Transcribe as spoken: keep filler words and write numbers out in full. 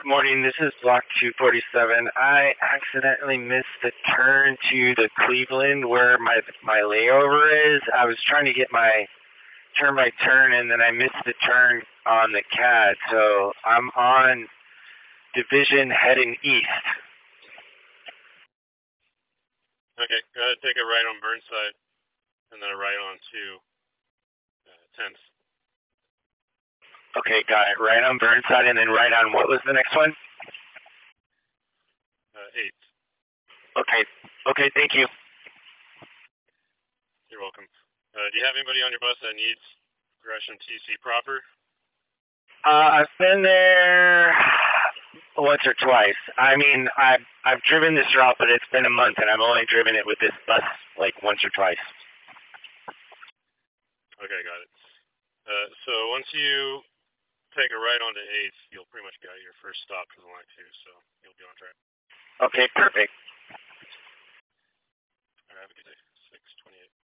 Morning, this is Block two forty-seven. I accidentally missed the turn to the Cleveland where my my layover is. I was trying to get my turn my turn and then I missed the turn on the C A D. So I'm on Division heading east. Okay, go ahead, take a right on Burnside and then a right on to uh, tenth. Okay, got it. Right on Burnside and then right on, what was the next one? Uh, eighth. Okay. Okay, thank you. You're welcome. Uh, do you have anybody on your bus that needs Gresham T C proper? Uh, I've been there once or twice. I mean, I've, I've driven this route, but it's been a month, and I've only driven it with this bus like once or twice. Okay, got it. Uh, so once you take a right onto eighth, you'll pretty much get your first stop to the line two, so you'll be on track. Okay, perfect. All right, have a good day. six twenty-eight.